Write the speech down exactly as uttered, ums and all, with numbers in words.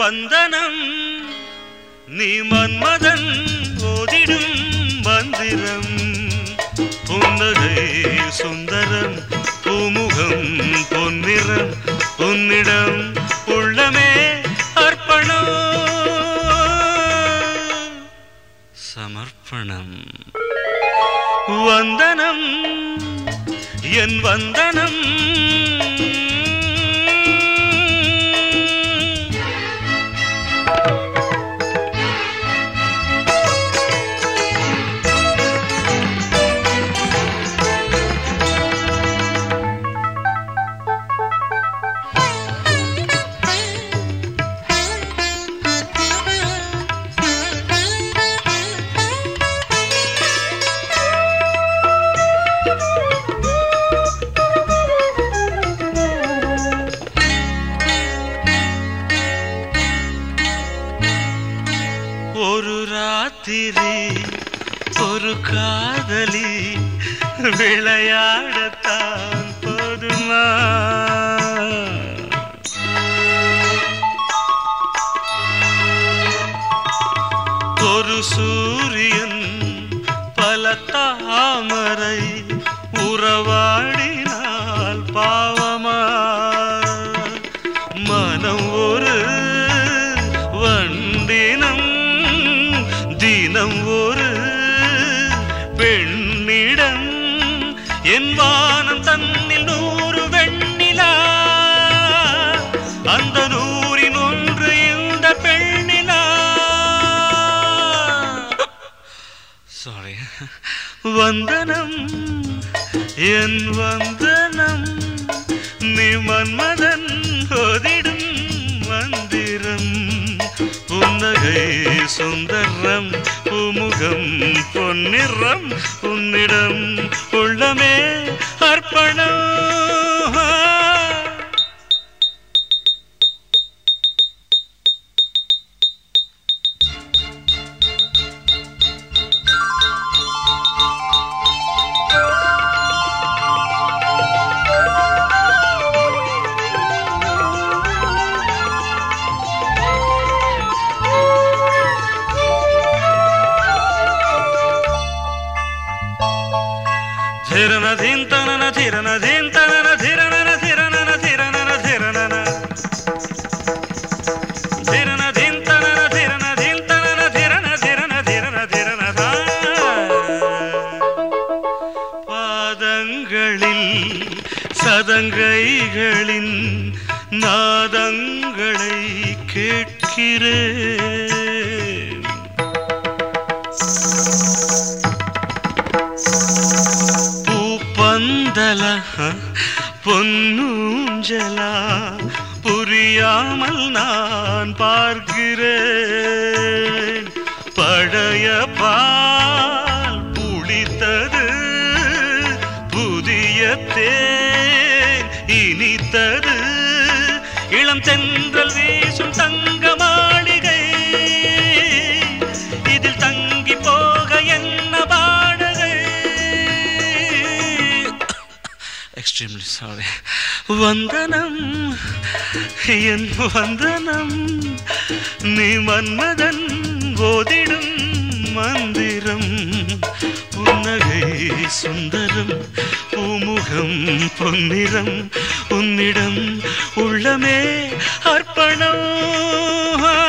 வந்தனம் நீ மன்மதன் ஓதிடும் மந்திரம் புன்னகை சுந்தரம் பூமுகம் பொன்னிறம் உன்னிடம் உள்ளமே அர்ப்பணம் சமர்ப்பணம் வந்தனம் என் வந்தனம் ஒரு ராத்திரி ஒரு காதலி விளையாடத்தான் போதுமா ஒரு சூரியன் பல தாமரை உறவாடினால் பாவமா மனம் ஒரு வண்டினம் தினம் ஒரு பெண்ணிடம் என் வானம் தன்னில் நூறு வெண்ணிலா அந்த நூறின் ஒன்று இந்த பெண்ணிலா சாரி வந்தனம் என் வந்தனம் நீ மன்மதன் ஓதிடும் மந்திரம் புன்னகை சுந்தரம் பூமுகம் பொன்னிறம் உன்னிடம் உள்ளமே அர்ப்பணம் धिरन धिन तनन धिरन धिन तनन धिरनन धिरनन धिरनन धिरनन धिरन धिन तनन धिरन धिन तनन धिरन धिरन धिरन धिरन பாதங்களில் சதங்கைகளின் நாதங்களை கேட்கிறேன் பந்தல பொன்னூஞ்சலா புரியாமல் நான் பார்க்கிறேன் பழைய பால் புளித்தது புதிய தேன் இனித்தது இளம் தென்றல் வீசும் தங்க மாளிகை இதில் தங்கி போக என்ன extremely sorry வந்தனம் என் வந்தனம் நீ மன்மதன் ஓதிடும் மந்திரம் புன்னகை சுந்தரம் பூமுகம் பொன்னிறம் உன்னிடம் உள்ளமே அர்ப்பணம்